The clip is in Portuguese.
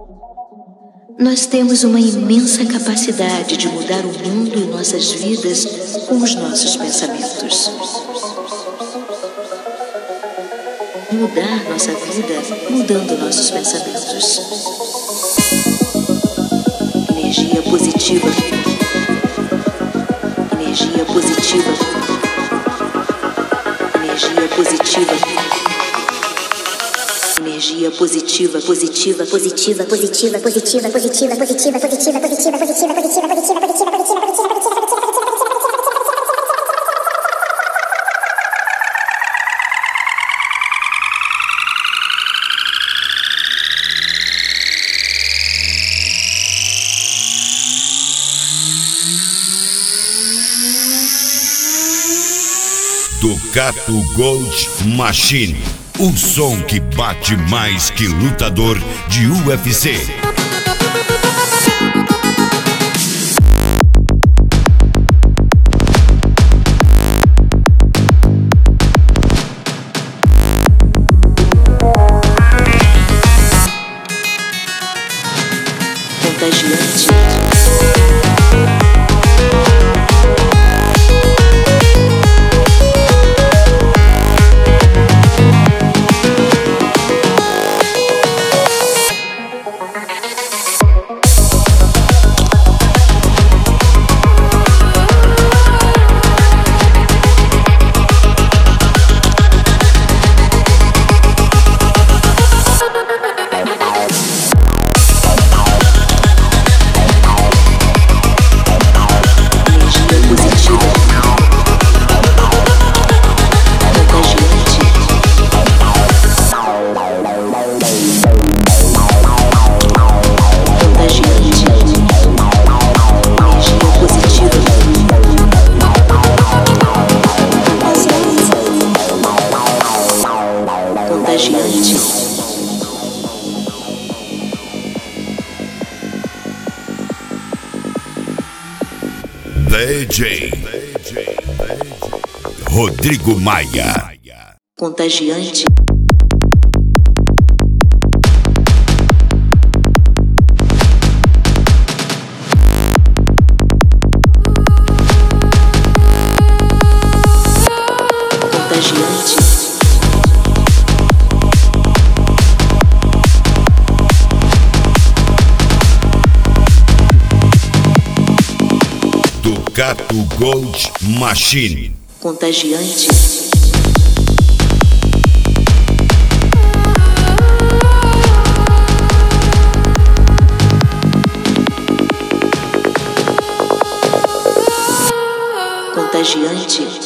Nós temos uma imensa capacidade de mudar o mundo e nossas vidas com os nossos pensamentos. Mudar nossa vida mudando nossos pensamentos. Energia positiva. Energia positiva. Energia positiva. Energia positiva, positiva, positiva, positiva, positiva, positiva, positiva, positiva, positiva, positiva, positiva, positiva, positiva, positiva, positiva. Ducato Gold Machine, o som que bate mais que lutador de UFC. Contagiante. DJ Rodrigo Maia. Contagiante. Contagiante. Ducato Gold Machine. Contagiante. Contagiante.